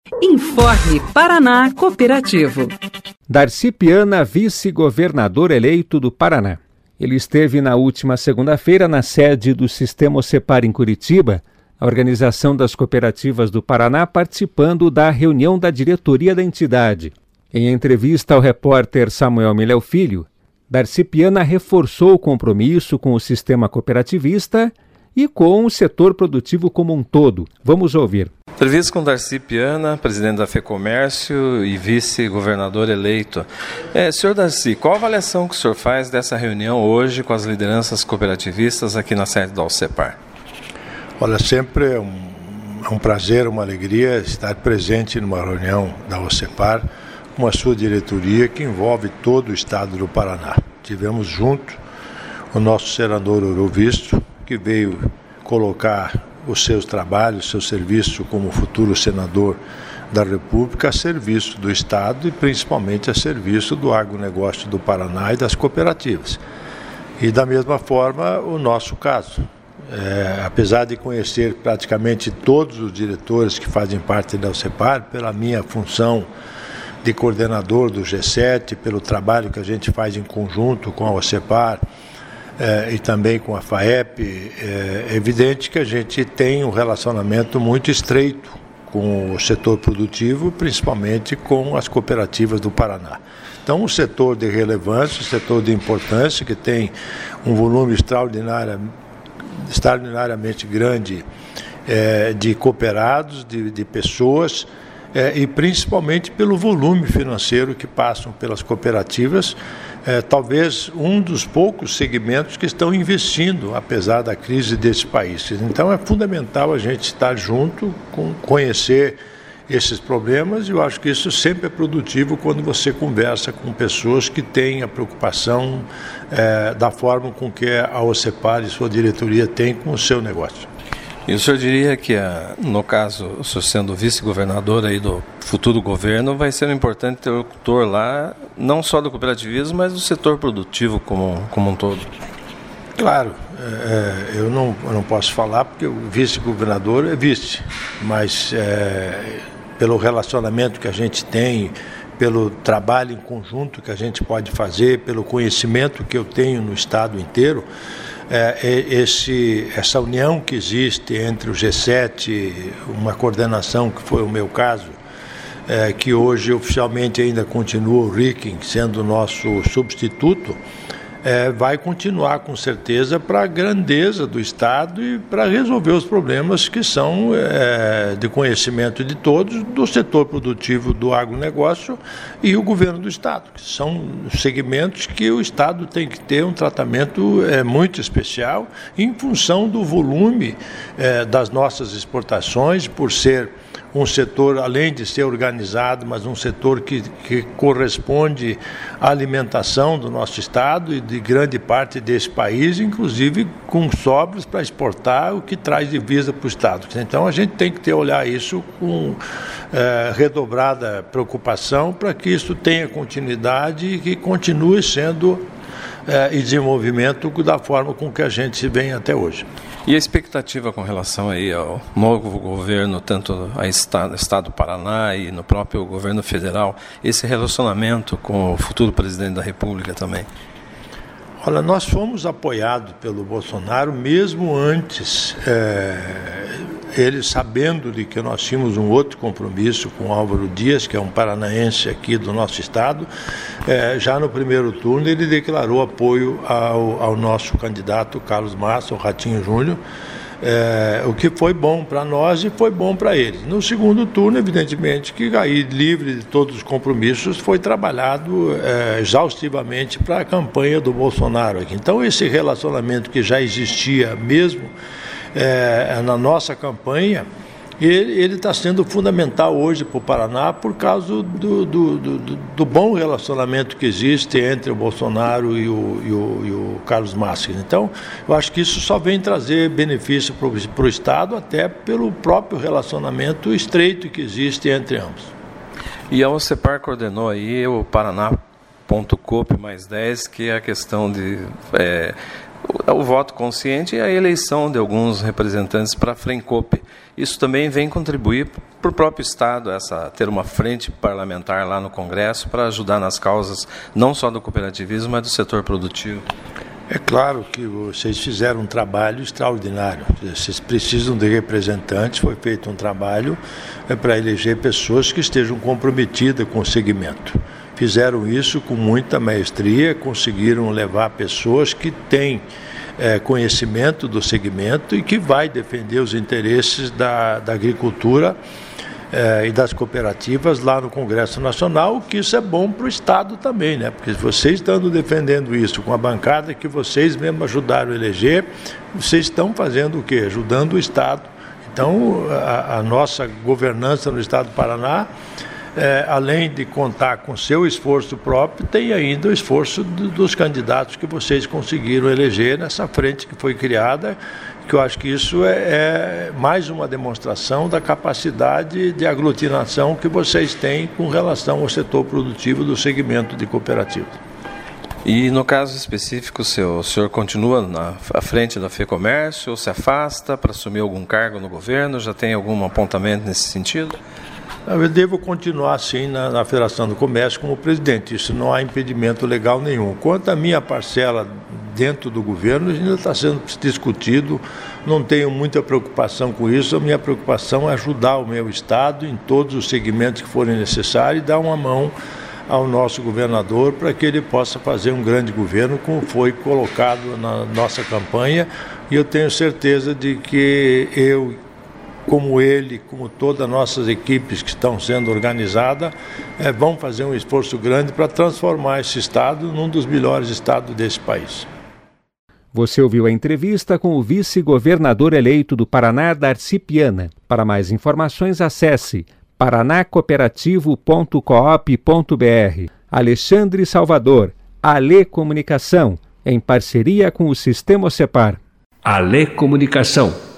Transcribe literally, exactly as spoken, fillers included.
Informe Paraná Cooperativo. Darcy Piana, vice-governador eleito do Paraná. Ele esteve na última segunda-feira na sede do Sistema OCEPAR em Curitiba, a Organização das Cooperativas do Paraná, participando da reunião da diretoria da entidade. Em entrevista ao repórter Samuel Miléo Filho, Darcy Piana reforçou o compromisso com o sistema cooperativista e com o setor produtivo como um todo. Vamos ouvir. Entrevista com Darcy Piana, presidente da FEComércio e vice-governador eleito. É, senhor Darcy, qual a avaliação que o senhor faz dessa reunião hoje com as lideranças cooperativistas aqui na sede da OCEPAR? Olha, sempre é um, é um prazer, uma alegria estar presente numa reunião da OCEPAR com a sua diretoria que envolve todo o estado do Paraná. Tivemos junto o nosso senador Eurovisto, que veio colocar os seus trabalhos, seu serviço como futuro senador da República a serviço do Estado e principalmente a serviço do agronegócio do Paraná e das cooperativas. E da mesma forma o nosso caso. É, apesar de conhecer praticamente todos os diretores que fazem parte da OCEPAR, pela minha função de coordenador do G sete, pelo trabalho que a gente faz em conjunto com a OCEPAR eh, e também com a FAEP, é evidente que a gente tem um relacionamento muito estreito com o setor produtivo, principalmente com as cooperativas do Paraná. Então, um setor de relevância, um setor de importância, que tem um volume extraordinário, extraordinariamente grande eh, de cooperados, de, de pessoas, É, e principalmente pelo volume financeiro que passam pelas cooperativas, é, talvez um dos poucos segmentos que estão investindo, apesar da crise desse país. Então é fundamental a gente estar junto, com, conhecer esses problemas, e eu acho que isso sempre é produtivo quando você conversa com pessoas que têm a preocupação é, da forma com que a OCEPAR e sua diretoria tem com o seu negócio. E o senhor diria que, no caso, o senhor sendo vice-governador aí do futuro governo, vai ser um importante interlocutor lá, não só do cooperativismo, mas do setor produtivo como, como um todo? Claro, é, eu, não, eu não posso falar porque o vice-governador é vice, mas é, pelo relacionamento que a gente tem, pelo trabalho em conjunto que a gente pode fazer, pelo conhecimento que eu tenho no estado inteiro, É, esse, essa união que existe entre o G sete, uma coordenação que foi o meu caso, é, que hoje oficialmente ainda continua o Ricken sendo o nosso substituto, é, vai continuar com certeza para a grandeza do Estado e para resolver os problemas que são é, de conhecimento de todos, do setor produtivo do agronegócio e o governo do Estado, que são segmentos que o Estado tem que ter um tratamento é, muito especial em função do volume é, das nossas exportações, por ser um setor, além de ser organizado, mas um setor que, que corresponde à alimentação do nosso Estado e de grande parte desse país, inclusive com sobras para exportar, o que traz divisa para o Estado. Então a gente tem que ter, olhar isso com é, redobrada preocupação para que isso tenha continuidade e que continue sendo é, em desenvolvimento da forma com que a gente vem até hoje. E a expectativa com relação aí ao novo governo, tanto a Estado, Estado do Paraná e no próprio governo federal, esse relacionamento com o futuro presidente da República também? Olha, nós fomos apoiados pelo Bolsonaro mesmo antes, é, ele sabendo de que nós tínhamos um outro compromisso com o Álvaro Dias, que é um paranaense aqui do nosso estado. É, já no primeiro turno ele declarou apoio ao, ao nosso candidato Carlos Massa, o Ratinho Júnior, é, o que foi bom para nós e foi bom para ele. No segundo turno, evidentemente, que aí, livre de todos os compromissos, foi trabalhado é, exaustivamente para a campanha do Bolsonaro aqui. Então, esse relacionamento que já existia mesmo é, na nossa campanha, ele está sendo fundamental hoje para o Paraná por causa do, do, do, do, do bom relacionamento que existe entre o Bolsonaro e o, e o, e o Carlos Massa. Então, eu acho que isso só vem trazer benefício para o Estado, até pelo próprio relacionamento estreito que existe entre ambos. E a OCEPAR coordenou aí o Paraná ponto coop mais dez, que é a questão de é, o, o voto consciente e a eleição de alguns representantes para a Frencope. Isso também vem contribuir para o próprio Estado, essa, ter uma frente parlamentar lá no Congresso para ajudar nas causas não só do cooperativismo, mas do setor produtivo. É claro que vocês fizeram um trabalho extraordinário. Vocês precisam de representantes, foi feito um trabalho é, para eleger pessoas que estejam comprometidas com o segmento. Fizeram isso com muita maestria, conseguiram levar pessoas que têm é, conhecimento do segmento e que vai defender os interesses da, da agricultura É, e das cooperativas lá no Congresso Nacional, que isso é bom para o Estado também, né? Porque vocês estando defendendo isso com a bancada que vocês mesmos ajudaram a eleger, vocês estão fazendo o quê? Ajudando o Estado. Então, a, a nossa governança no Estado do Paraná, é, além de contar com seu esforço próprio, tem ainda o esforço do, dos candidatos que vocês conseguiram eleger nessa frente que foi criada, que eu acho que isso é, é mais uma demonstração da capacidade de aglutinação que vocês têm com relação ao setor produtivo do segmento de cooperativas. E no caso específico seu, o senhor continua na à frente da FEComércio ou se afasta para assumir algum cargo no governo? Já tem algum apontamento nesse sentido? Eu devo continuar, sim, na, na Federação do Comércio como presidente. Isso não há impedimento legal nenhum. Quanto à minha parcela dentro do governo, ainda está sendo discutido. Não tenho muita preocupação com isso. A minha preocupação é ajudar o meu Estado em todos os segmentos que forem necessários e dar uma mão ao nosso governador para que ele possa fazer um grande governo, como foi colocado na nossa campanha. E eu tenho certeza de que eu, como ele, como todas as nossas equipes que estão sendo organizadas, é, vão fazer um esforço grande para transformar esse estado num dos melhores estados desse país. Você ouviu a entrevista com o vice-governador eleito do Paraná, Darcy Piana. Para mais informações, acesse paraná cooperativo ponto coop ponto br. Alexandre Salvador, Ale Comunicação, em parceria com o Sistema Separ. Ale Comunicação.